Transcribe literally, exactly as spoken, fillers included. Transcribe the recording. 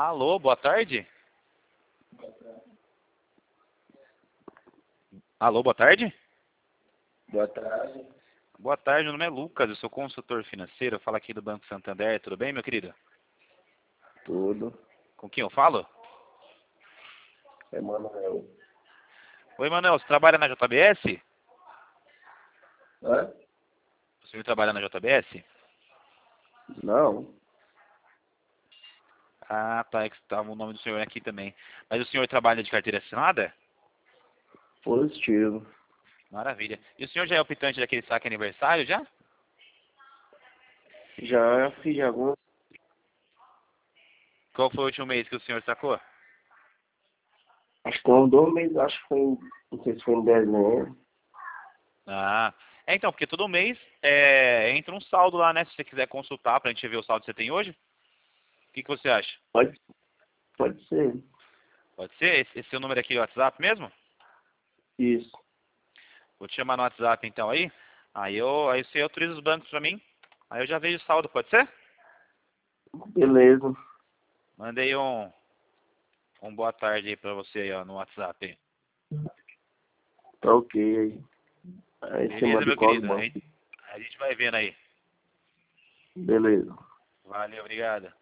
Alô, boa tarde. Alô, boa tarde. Boa tarde. Boa tarde, meu nome é Lucas, eu sou consultor financeiro, eu falo aqui do Banco Santander, tudo bem, meu querido? Tudo. Com quem eu falo? Emanuel. Oi, Manuel, você trabalha na J B S? Hã? O senhor trabalha na J B S? Não. Ah, tá, é que estava o nome do senhor aqui também. Mas o senhor trabalha de carteira assinada? Positivo. Maravilha. E o senhor já é optante daquele saque aniversário, já? Já fiz alguns. Qual foi o último mês que o senhor sacou? Acho que uns dois meses, acho que foi em, não sei se foi em dezembro. Ah, é então, porque todo mês é, entra um saldo lá, né? Se você quiser consultar pra gente ver o saldo que você tem hoje. O que, que você acha? Pode, pode ser. Pode ser? Esse, esse seu número aqui é o WhatsApp mesmo? Isso. Vou te chamar no WhatsApp então aí. Aí, eu, aí você autoriza os bancos pra mim. Aí eu já vejo o saldo, pode ser? Beleza. Mandei um, um boa tarde aí pra você aí, ó, no WhatsApp. Aí. Tá ok aí. Aí você Beleza, manda meu o código, querido? mano. Aí, a gente vai vendo aí. Beleza. Valeu, obrigado.